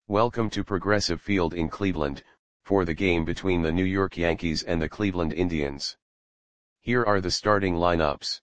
Welcome to Progressive Field in Cleveland, for the game between the New York Yankees and the Cleveland Indians. Here are the starting lineups.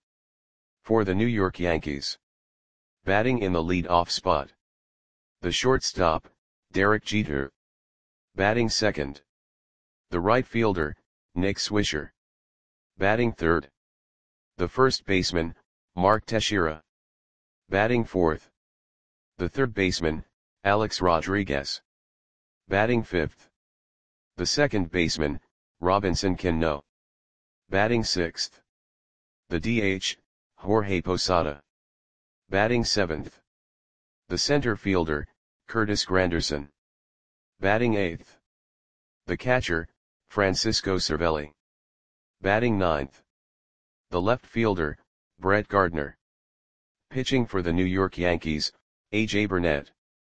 For the New York Yankees. Batting in the lead-off spot. The shortstop, Derek Jeter. Batting second. The right fielder, Nick Swisher. Batting third. The first baseman, Mark Teixeira. Batting fourth. The third baseman, Alex Rodriguez. Batting fifth. The second baseman, Robinson Cano. Batting sixth. The DH, Jorge Posada. Batting seventh. The center fielder, Curtis Granderson. Batting eighth. The catcher, Francisco Cervelli. Batting ninth. The left fielder, Brett Gardner. Pitching for the New York Yankees, A.J. Burnett.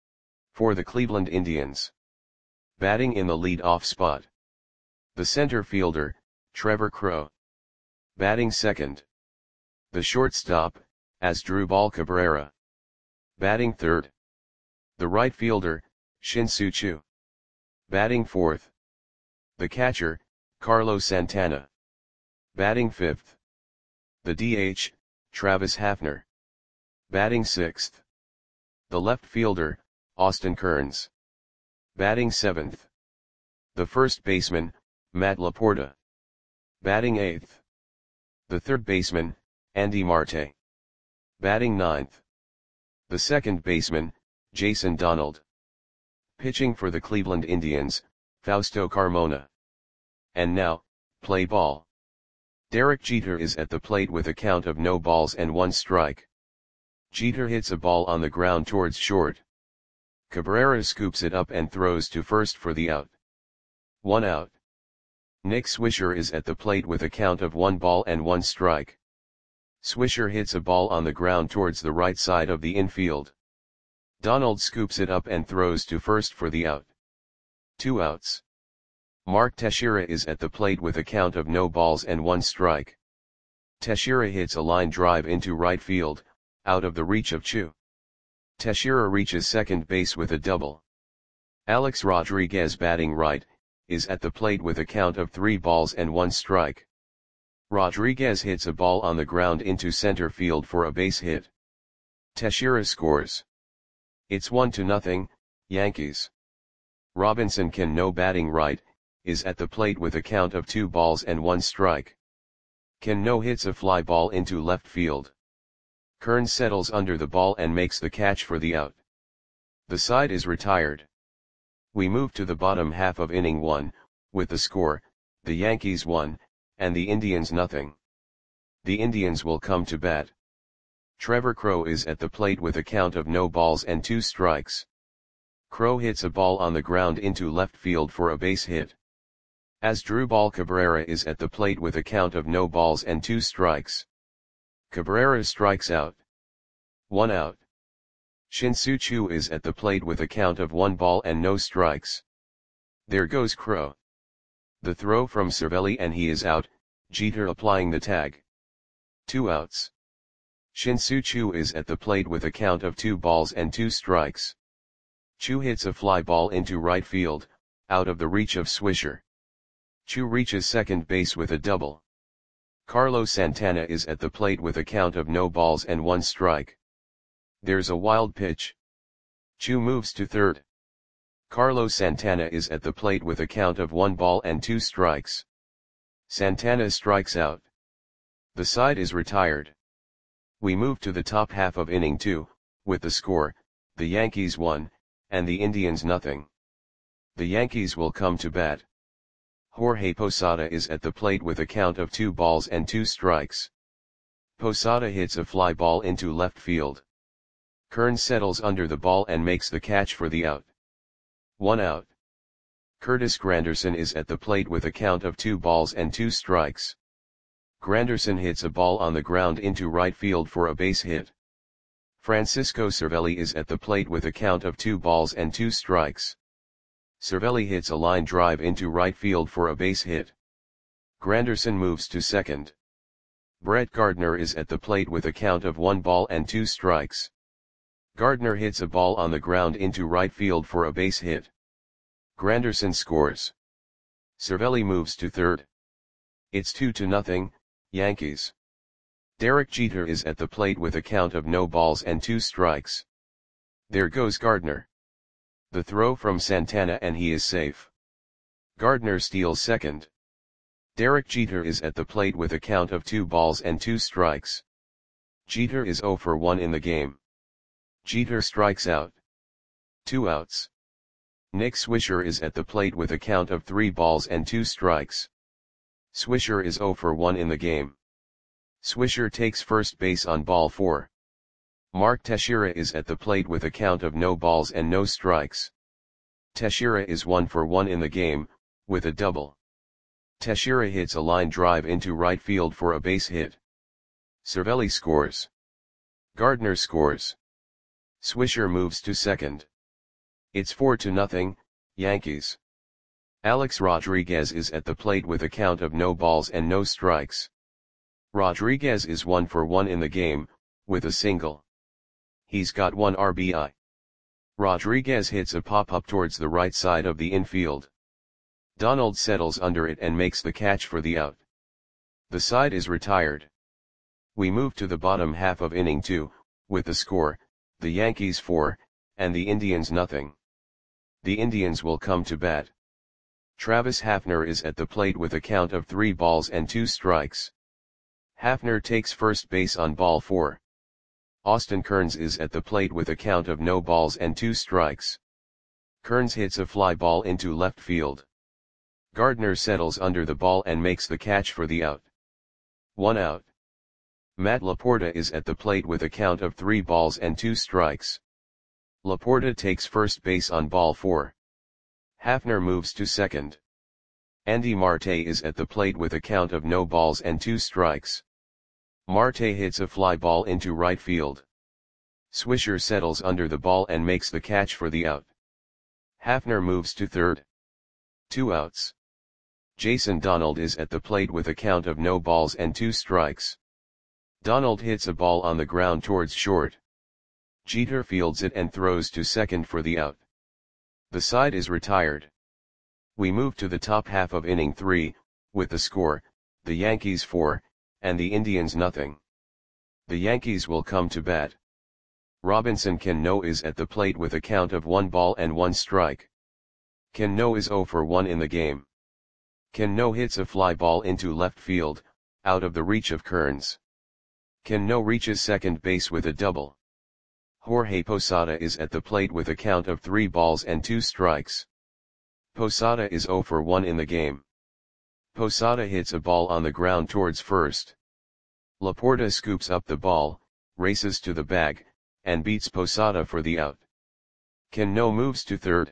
For the Cleveland Indians. Batting in the lead-off spot. The center fielder, Trevor Crowe. Batting second. The shortstop, Asdrubal Cabrera. Batting third. The right fielder, Shin-Soo Choo. Batting fourth. The catcher, Carlos Santana. Batting fifth. The DH, Travis Hafner. Batting sixth. The left fielder, Austin Kearns. Batting seventh. The first baseman, Matt Laporta. Batting eighth. The third baseman, Andy Marte. Batting ninth. The second baseman, Jason Donald. Pitching for the Cleveland Indians, Fausto Carmona. And now, play ball. Derek Jeter is at the plate with a count of no balls and 1 strike. Jeter hits a ball on the ground towards short. Cabrera scoops it up and throws to first for the out. 1 out. Nick Swisher is at the plate with a count of 1 ball and 1 strike. Swisher hits a ball on the ground towards the right side of the infield. Donald scoops it up and throws to first for the out. 2 outs. Mark Teixeira is at the plate with a count of no balls and 1 strike. Teixeira hits a line drive into right field, out of the reach of Choo. Teixeira reaches second base with a double. Alex Rodriguez, batting right, is at the plate with a count of 3 balls and 1 strike. Rodriguez hits a ball on the ground into center field for a base hit. Teixeira scores. It's 1-0, Yankees. Robinson Cano, batting right, is at the plate with a count of 2 balls and 1 strike. Cano hits a fly ball into left field. Kearns settles under the ball and makes the catch for the out. The side is retired. We move to the bottom half of inning 1, with the score, the Yankees 1, and the Indians 0. The Indians will come to bat. Trevor Crowe is at the plate with a count of no balls and 2 strikes. Crowe hits a ball on the ground into left field for a base hit. Asdrubal Cabrera is at the plate with a count of no balls and 2 strikes. Cabrera strikes out. 1 out. Shin-Soo Choo is at the plate with a count of 1 ball and no strikes. There goes Crowe. The throw from Cervelli and he is out, Jeter applying the tag. 2 outs. Shin-Soo Choo is at the plate with a count of 2 balls and 2 strikes. Choo hits a fly ball into right field, out of the reach of Swisher. Choo reaches second base with a double. Carlos Santana is at the plate with a count of no balls and 1 strike. There's a wild pitch. Choo moves to third. Carlos Santana is at the plate with a count of 1 ball and 2 strikes. Santana strikes out. The side is retired. We move to the top half of inning 2, with the score, the Yankees 1, and the Indians 0. The Yankees will come to bat. Jorge Posada is at the plate with a count of 2 balls and 2 strikes. Posada hits a fly ball into left field. Kearns settles under the ball and makes the catch for the out. 1 out. Curtis Granderson is at the plate with a count of 2 balls and 2 strikes. Granderson hits a ball on the ground into right field for a base hit. Francisco Cervelli is at the plate with a count of 2 balls and 2 strikes. Cervelli hits a line drive into right field for a base hit. Granderson moves to second. Brett Gardner is at the plate with a count of 1 ball and 2 strikes. Gardner hits a ball on the ground into right field for a base hit. Granderson scores. Cervelli moves to third. It's 2-0, Yankees. Derek Jeter is at the plate with a count of no balls and 2 strikes. There goes Gardner. The throw from Santana and he is safe. Gardner steals second. Derek Jeter is at the plate with a count of 2 balls and 2 strikes. Jeter is 0 for 1 in the game. Jeter strikes out. 2 outs. Nick Swisher is at the plate with a count of 3 balls and 2 strikes. Swisher is 0 for 1 in the game. Swisher takes first base on ball 4. Mark Teixeira is at the plate with a count of no balls and no strikes. Teixeira is 1 for 1 in the game, with a double. Teixeira hits a line drive into right field for a base hit. Cervelli scores. Gardner scores. Swisher moves to second. It's 4-0, Yankees. Alex Rodriguez is at the plate with a count of no balls and no strikes. Rodriguez is 1 for 1 in the game, with a single. He's got 1 RBI. Rodriguez hits a pop-up towards the right side of the infield. Donald settles under it and makes the catch for the out. The side is retired. We move to the bottom half of inning 2, with the score, the Yankees 4, and the Indians nothing. The Indians will come to bat. Travis Hafner is at the plate with a count of 3 balls and 2 strikes. Hafner takes first base on ball 4. Austin Kearns is at the plate with a count of no balls and 2 strikes. Kearns hits a fly ball into left field. Gardner settles under the ball and makes the catch for the out. 1 out. Matt Laporta is at the plate with a count of 3 balls and 2 strikes. Laporta takes first base on ball 4. Hafner moves to second. Andy Marte is at the plate with a count of no balls and 2 strikes. Marte hits a fly ball into right field. Swisher settles under the ball and makes the catch for the out. Hafner moves to third. 2 outs. Jason Donald is at the plate with a count of no balls and 2 strikes. Donald hits a ball on the ground towards short. Jeter fields it and throws to second for the out. The side is retired. We move to the top half of inning 3, with the score, the Yankees 4, and the Indians nothing. The Yankees will come to bat. Robinson Cano is at the plate with a count of 1 ball and 1 strike. Cano is 0 for 1 in the game. Cano hits a fly ball into left field, out of the reach of Kearns. Cano reaches second base with a double. Jorge Posada is at the plate with a count of 3 balls and 2 strikes. Posada is 0 for 1 in the game. Posada hits a ball on the ground towards first. Laporta scoops up the ball, races to the bag, and beats Posada for the out. Cano moves to third.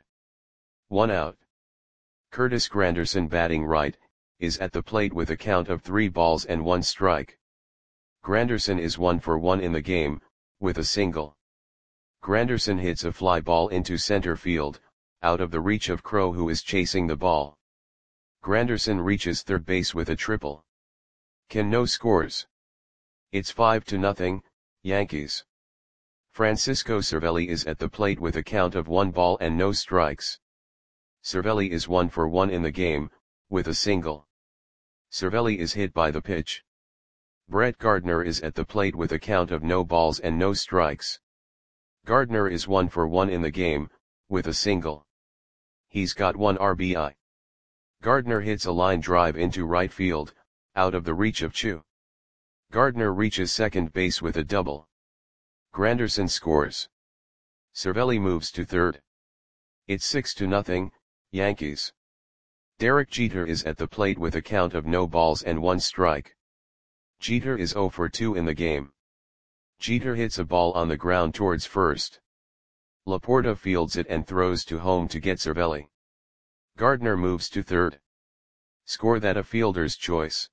1 out. Curtis Granderson, batting right, is at the plate with a count of 3 balls and 1 strike. Granderson is 1 for 1 in the game, with a single. Granderson hits a fly ball into center field, out of the reach of Crowe, who is chasing the ball. Granderson reaches third base with a triple. Cano scores. It's 5-0, Yankees. Francisco Cervelli is at the plate with a count of 1 ball and no strikes. Cervelli is 1 for 1 in the game, with a single. Cervelli is hit by the pitch. Brett Gardner is at the plate with a count of no balls and no strikes. Gardner is 1 for 1 in the game, with a single. He's got 1 RBI. Gardner hits a line drive into right field, out of the reach of Chu. Gardner reaches second base with a double. Granderson scores. Cervelli moves to third. It's 6-0, Yankees. Derek Jeter is at the plate with a count of no balls and 1 strike. Jeter is 0 for 2 in the game. Jeter hits a ball on the ground towards first. Laporta fields it and throws to home to get Cervelli. Gardner moves to third. Score that a fielder's choice.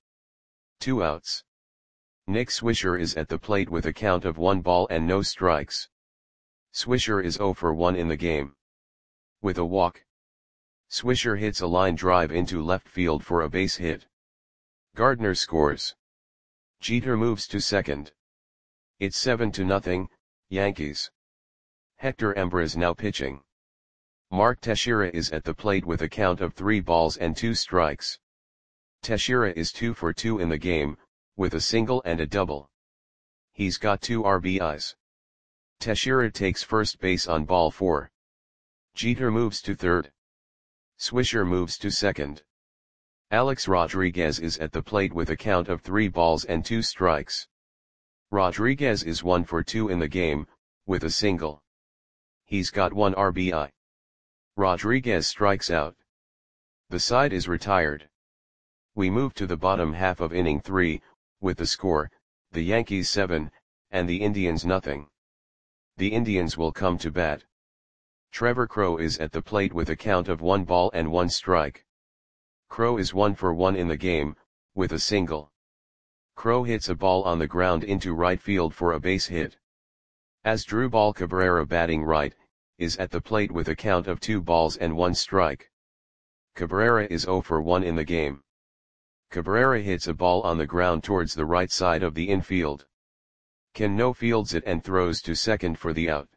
2 outs. Nick Swisher is at the plate with a count of 1 ball and no strikes. Swisher is 0 for 1 in the game. With a walk. Swisher hits a line drive into left field for a base hit. Gardner scores. Jeter moves to second. It's 7-0, Yankees. Hector Embras now pitching. Mark Teixeira is at the plate with a count of 3 balls and 2 strikes. Teixeira is 2 for 2 in the game, with a single and a double. He's got 2 RBIs. Teixeira takes first base on ball 4. Jeter moves to third. Swisher moves to second. Alex Rodriguez is at the plate with a count of 3 balls and 2 strikes. Rodriguez is 1 for 2 in the game, with a single. He's got 1 RBI. Rodriguez strikes out. The side is retired. We move to the bottom half of inning 3, with the score, the Yankees 7, and the Indians nothing. The Indians will come to bat. Trevor Crowe is at the plate with a count of 1 ball and 1 strike. Crowe is 1 for 1 in the game, with a single. Crowe hits a ball on the ground into right field for a base hit. Asdrubal Cabrera, batting right, is at the plate with a count of 2 balls and 1 strike. Cabrera is 0 for 1 in the game. Cabrera hits a ball on the ground towards the right side of the infield. Cano fields it and throws to second for the out.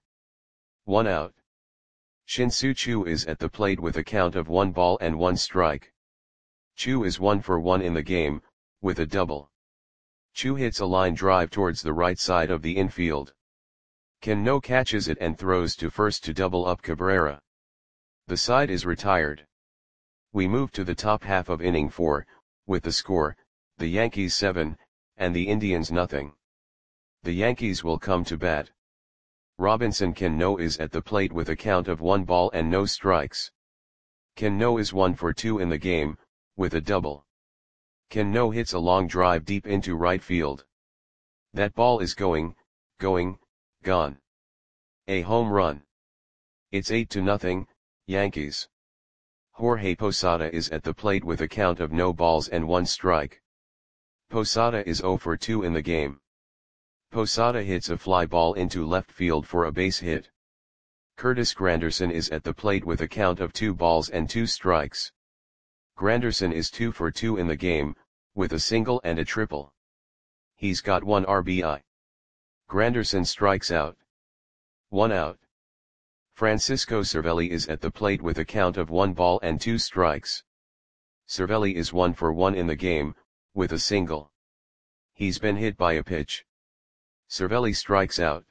1 out. Shin-Soo Choo is at the plate with a count of 1 ball and 1 strike. Choo is 1 for 1 in the game, with a double. Choo hits a line drive towards the right side of the infield. Cano catches it and throws to first to double up Cabrera. The side is retired. We move to the top half of inning 4, with the score, the Yankees 7, and the Indians nothing. The Yankees will come to bat. Robinson Cano is at the plate with a count of 1 ball and no strikes. Cano is 1 for 2 in the game, with a double. Cano hits a long drive deep into right field. That ball is going, gone. A home run. It's 8-0, Yankees. Jorge Posada is at the plate with a count of no balls and 1 strike. Posada is 0 for 2 in the game. Posada hits a fly ball into left field for a base hit. Curtis Granderson is at the plate with a count of 2 balls and 2 strikes. Granderson is 2 for 2 in the game, with a single and a triple. He's got 1 RBI. Granderson strikes out. 1 out. Francisco Cervelli is at the plate with a count of 1 ball and 2 strikes. Cervelli is 1 for 1 in the game, with a single. He's been hit by a pitch. Cervelli strikes out.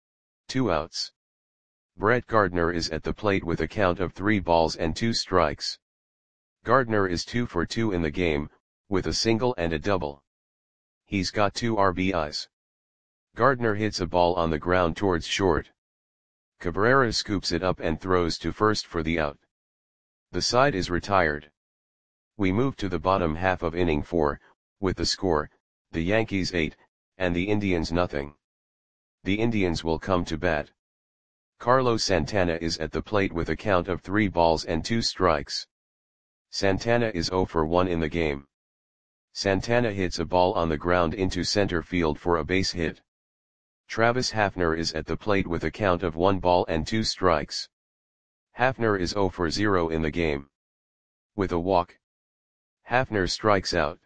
2 outs. Brett Gardner is at the plate with a count of 3 balls and 2 strikes. Gardner is 2 for 2 in the game, with a single and a double. He's got 2 RBIs. Gardner hits a ball on the ground towards short. Cabrera scoops it up and throws to first for the out. The side is retired. We move to the bottom half of inning 4, with the score, the Yankees 8, and the Indians nothing. The Indians will come to bat. Carlos Santana is at the plate with a count of 3 balls and 2 strikes. Santana is 0 for 1 in the game. Santana hits a ball on the ground into center field for a base hit. Travis Hafner is at the plate with a count of 1 ball and 2 strikes. Hafner is 0 for 0 in the game. With a walk. Hafner strikes out.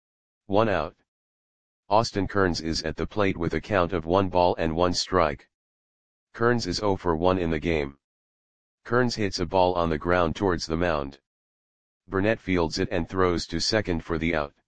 1 out. Austin Kearns is at the plate with a count of 1 ball and 1 strike. Kearns is 0 for 1 in the game. Kearns hits a ball on the ground towards the mound. Burnett fields it and throws to second for the out.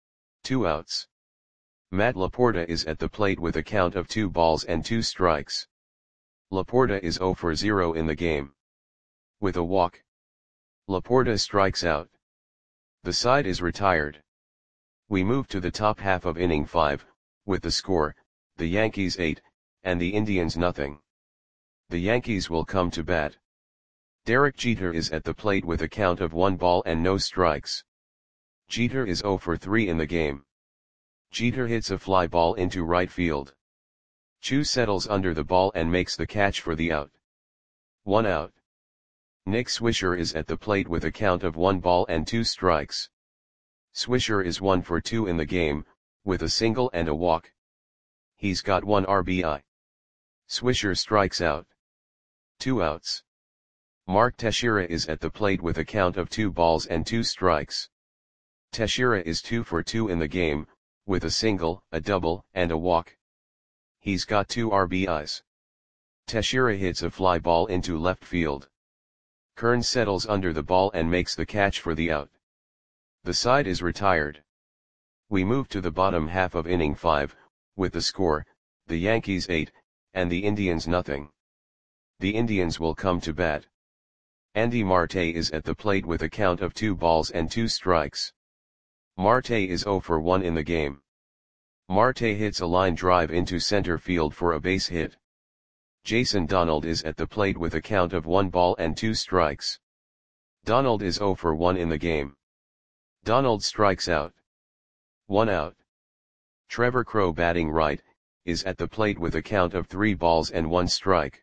2 outs. Matt Laporta is at the plate with a count of 2 balls and 2 strikes. Laporta is 0 for 0 in the game. With a walk. Laporta strikes out. The side is retired. We move to the top half of inning 5, with the score, the Yankees 8, and the Indians nothing. The Yankees will come to bat. Derek Jeter is at the plate with a count of 1 ball and no strikes. Jeter is 0 for 3 in the game. Jeter hits a fly ball into right field. Choo settles under the ball and makes the catch for the out. 1 out. Nick Swisher is at the plate with a count of 1 ball and 2 strikes. Swisher is 1 for 2 in the game, with a single and a walk. He's got 1 RBI. Swisher strikes out. 2 outs. Mark Teixeira is at the plate with a count of 2 balls and 2 strikes. Teixeira is 2 for 2 in the game, with a single, a double, and a walk. He's got 2 RBIs. Teixeira hits a fly ball into left field. Kearns settles under the ball and makes the catch for the out. The side is retired. We move to the bottom half of inning 5, with the score, the Yankees 8, and the Indians nothing. The Indians will come to bat. Andy Marte is at the plate with a count of 2 balls and 2 strikes. Marte is 0 for 1 in the game. Marte hits a line drive into center field for a base hit. Jason Donald is at the plate with a count of 1 ball and 2 strikes. Donald is 0 for 1 in the game. Donald strikes out. 1 out. Trevor Crowe, batting right, is at the plate with a count of 3 balls and 1 strike.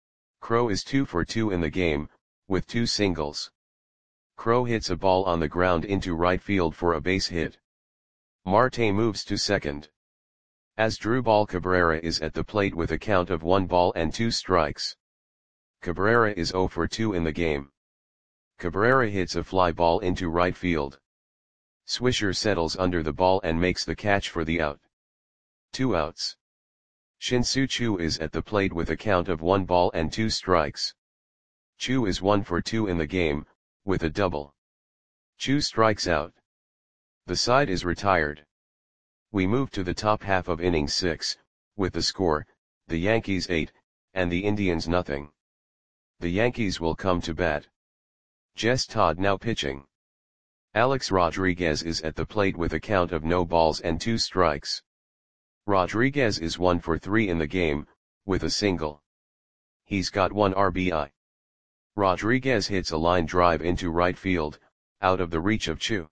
Crowe is 2 for 2 in the game, with 2 singles. Crowe hits a ball on the ground into right field for a base hit. Marte moves to second. Asdrubal Cabrera is at the plate with a count of 1 ball and 2 strikes. Cabrera is 0 for 2 in the game. Cabrera hits a fly ball into right field. Swisher settles under the ball and makes the catch for the out. 2 outs. Shin-Soo Choo is at the plate with a count of 1 ball and 2 strikes. Choo is 1 for 2 in the game, with a double. Choo strikes out. The side is retired. We move to the top half of inning 6, with the score, the Yankees 8, and the Indians nothing. The Yankees will come to bat. Jess Todd now pitching. Alex Rodriguez is at the plate with a count of no balls and 2 strikes. Rodriguez is 1 for 3 in the game, with a single. He's got 1 RBI. Rodriguez hits a line drive into right field, out of the reach of Choo.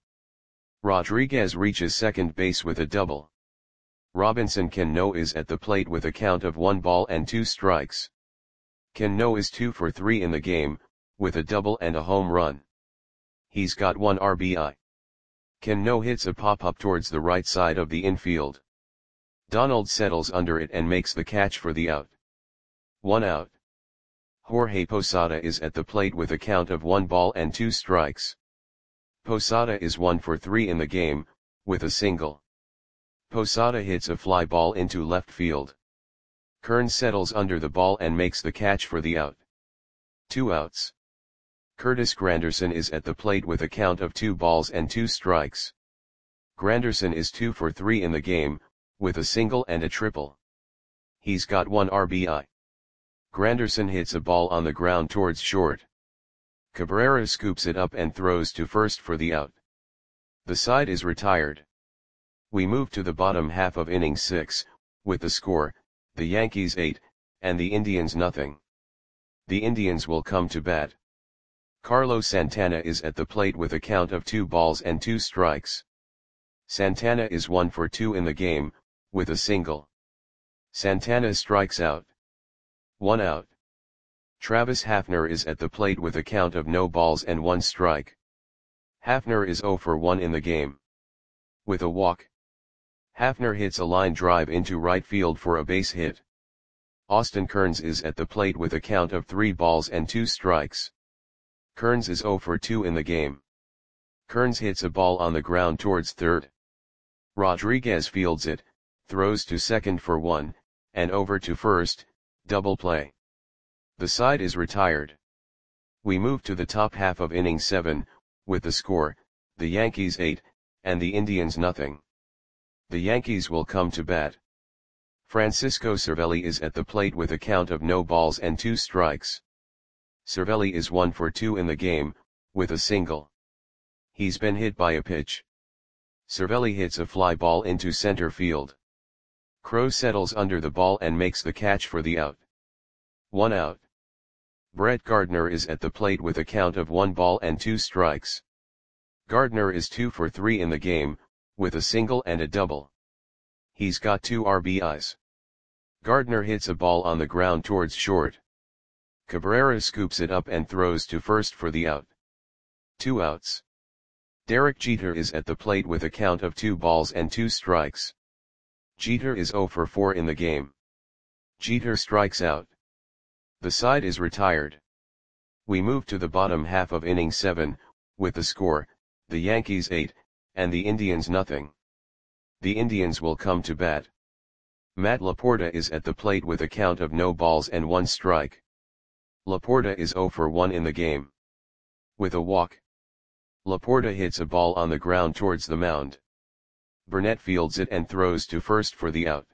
Rodriguez reaches second base with a double. Robinson Cano is at the plate with a count of 1 ball and 2 strikes. Cano is 2 for 3 in the game, with a double and a home run. He's got 1 RBI. Cano hits a pop-up towards the right side of the infield. Donald settles under it and makes the catch for the out. 1 out. Jorge Posada is at the plate with a count of 1 ball and 2 strikes. Posada is 1 for 3 in the game, with a single. Posada hits a fly ball into left field. Kearns settles under the ball and makes the catch for the out. 2 outs. Curtis Granderson is at the plate with a count of 2 balls and 2 strikes. Granderson is 2 for 3 in the game, with a single and a triple. He's got 1 RBI. Granderson hits a ball on the ground towards short. Cabrera scoops it up and throws to first for the out. The side is retired. We move to the bottom half of inning 6, with the score, the Yankees 8, and the Indians nothing. The Indians will come to bat. Carlos Santana is at the plate with a count of 2 balls and 2 strikes. Santana is 1 for 2 in the game, with a single. Santana strikes out. 1 out. Travis Hafner is at the plate with a count of no balls and 1 strike. Hafner is 0 for 1 in the game. With a walk. Hafner hits a line drive into right field for a base hit. Austin Kearns is at the plate with a count of 3 balls and 2 strikes. Kearns is 0 for 2 in the game. Kearns hits a ball on the ground towards third. Rodriguez fields it, throws to second for 1, and over to first, double play. The side is retired. We move to the top half of inning 7, with the score, the Yankees 8, and the Indians nothing. The Yankees will come to bat. Francisco Cervelli is at the plate with a count of no balls and 2 strikes. Cervelli is 1 for 2 in the game, with a single. He's been hit by a pitch. Cervelli hits a fly ball into center field. Crowe settles under the ball and makes the catch for the out. 1 out. Brett Gardner is at the plate with a count of 1 ball and 2 strikes. Gardner is 2 for 3 in the game, with a single and a double. He's got 2 RBIs. Gardner hits a ball on the ground towards short. Cabrera scoops it up and throws to first for the out. 2 outs. Derek Jeter is at the plate with a count of 2 balls and 2 strikes. Jeter is 0 for 4 in the game. Jeter strikes out. The side is retired. We move to the bottom half of inning 7, with the score, the Yankees 8, and the Indians nothing. The Indians will come to bat. Matt Laporta is at the plate with a count of no balls and 1 strike. Laporta is 0 for 1 in the game. With a walk, Laporta hits a ball on the ground towards the mound. Burnett fields it and throws to first for the out.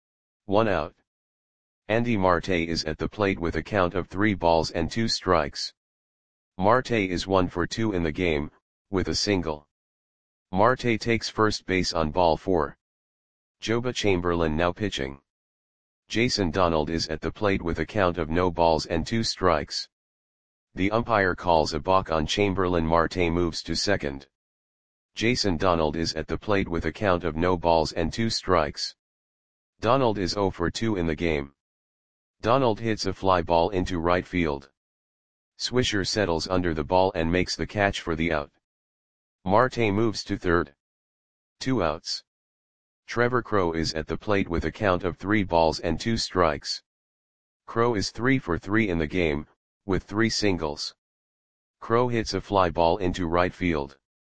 1 out. Andy Marte is at the plate with a count of 3 balls and 2 strikes. Marte is 1 for 2 in the game, with a single. Marte takes first base on ball 4. Joba Chamberlain now pitching. Jason Donald is at the plate with a count of no balls and 2 strikes. The umpire calls a balk on Chamberlain. Marte moves to second. Jason Donald is at the plate with a count of no balls and 2 strikes. Donald is 0 for 2 in the game. Donald hits a fly ball into right field. Swisher settles under the ball and makes the catch for the out. Marte moves to third. 2 outs. Trevor Crowe is at the plate with a count of 3 balls and 2 strikes. Crowe is 3 for 3 in the game, with 3 singles. Crowe hits a fly ball into right field.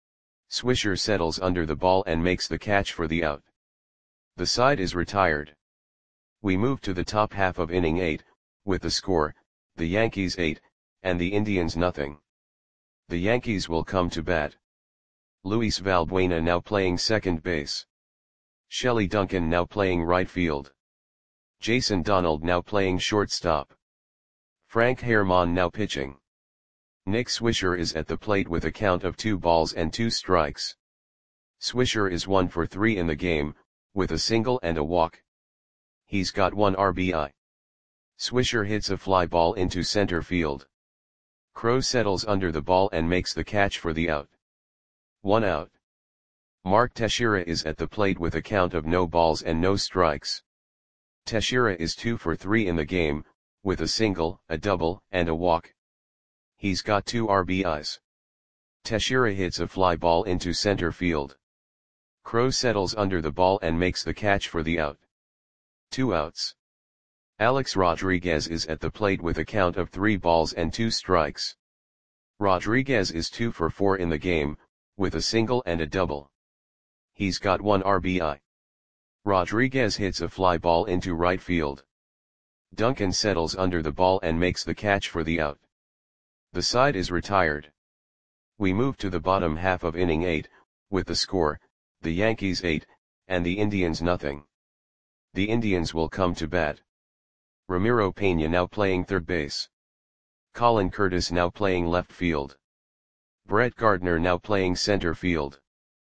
Swisher settles under the ball and makes the catch for the out. The side is retired. We move to the top half of inning 8, with the score, the Yankees 8, and the Indians nothing. The Yankees will come to bat. Luis Valbuena now playing second base. Shelley Duncan now playing right field. Jason Donald now playing shortstop. Frank Herrmann now pitching. Nick Swisher is at the plate with a count of 2 balls and 2 strikes. Swisher is 1 for 3 in the game, with a single and a walk. He's got 1 RBI. Swisher hits a fly ball into center field. Crowe settles under the ball and makes the catch for the out. 1 out. Mark Teixeira is at the plate with a count of no balls and no strikes. Teixeira is 2 for 3 in the game, with a single, a double, and a walk. He's got 2 RBIs. Teixeira hits a fly ball into center field. Crowe settles under the ball and makes the catch for the out. 2 outs. Alex Rodriguez is at the plate with a count of 3 balls and 2 strikes. Rodriguez is 2 for 4 in the game, with a single and a double. He's got 1 RBI. Rodriguez hits a fly ball into right field. Duncan settles under the ball and makes the catch for the out. The side is retired. We move to the bottom half of inning 8, with the score, the Yankees 8, and the Indians nothing. The Indians will come to bat. Ramiro Peña now playing third base. Colin Curtis now playing left field. Brett Gardner now playing center field.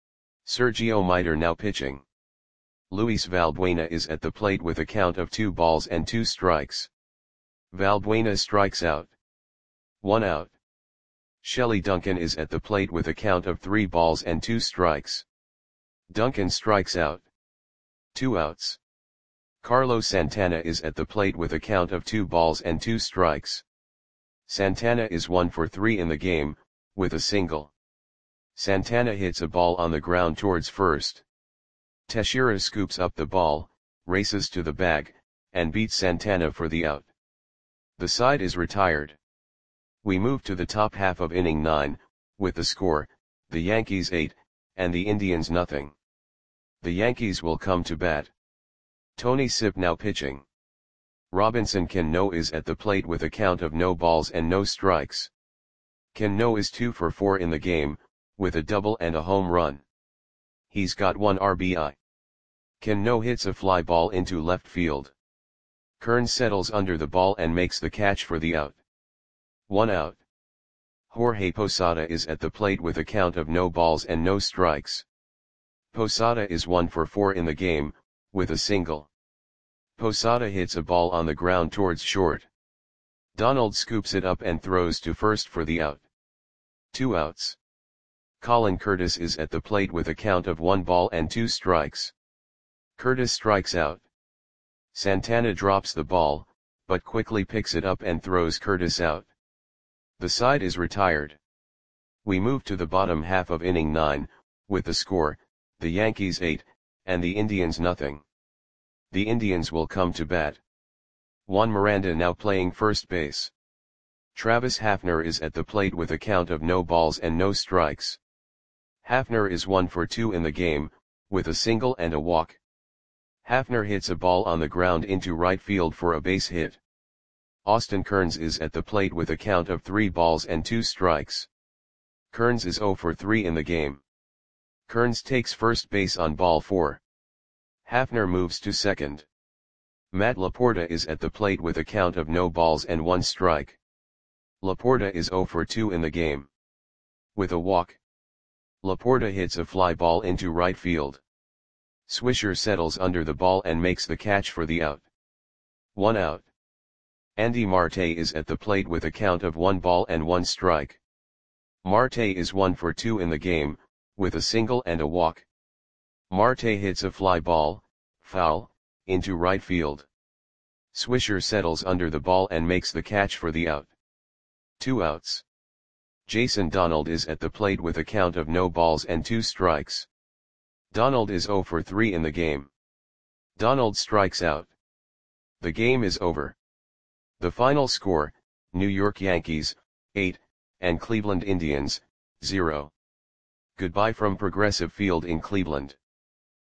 Sergio Mitre now pitching. Luis Valbuena is at the plate with a count of 2 balls and 2 strikes. Valbuena strikes out. 1 out. Shelley Duncan is at the plate with a count of 3 balls and 2 strikes. Duncan strikes out. 2 outs. Carlos Santana is at the plate with a count of 2 balls and 2 strikes. Santana is 1 for 3 in the game, with a single. Santana hits a ball on the ground towards first. Teixeira scoops up the ball, races to the bag, and beats Santana for the out. The side is retired. We move to the top half of inning 9, with the score, the Yankees 8, and the Indians nothing. The Yankees will come to bat. Tony Sipp now pitching. Robinson Cano is at the plate with a count of no balls and no strikes. Cano is 2 for 4 in the game, with a double and a home run. He's got 1 RBI. Cano hits a fly ball into left field. Kern settles under the ball and makes the catch for the out. 1 out. Jorge Posada is at the plate with a count of no balls and no strikes. Posada is 1 for 4 in the game, with a single. Posada hits a ball on the ground towards short. Donald scoops it up and throws to first for the out. 2 outs. Colin Curtis is at the plate with a count of 1 ball and 2 strikes. Curtis strikes out. Santana drops the ball, but quickly picks it up and throws Curtis out. The side is retired. We move to the bottom half of inning 9, with the score, the Yankees 8, and the Indians nothing. The Indians will come to bat. Juan Miranda now playing first base. Travis Hafner is at the plate with a count of no balls and no strikes. Hafner is 1 for 2 in the game, with a single and a walk. Hafner hits a ball on the ground into right field for a base hit. Austin Kearns is at the plate with a count of 3 balls and 2 strikes. Kearns is 0 for 3 in the game. Kearns takes first base on ball 4. Hafner moves to second. Matt Laporta is at the plate with a count of no balls and 1 strike. Laporta is 0 for 2 in the game. With a walk, Laporta hits a fly ball into right field. Swisher settles under the ball and makes the catch for the out. 1 out. Andy Marte is at the plate with a count of 1 ball and 1 strike. Marte is 1 for 2 in the game, with a single and a walk. Marte hits a fly ball, foul, into right field. Swisher settles under the ball and makes the catch for the out. 2 outs. Jason Donald is at the plate with a count of no balls and 2 strikes. Donald is 0 for 3 in the game. Donald strikes out. The game is over. The final score, New York Yankees, 8, and Cleveland Indians, 0. Goodbye from Progressive Field in Cleveland.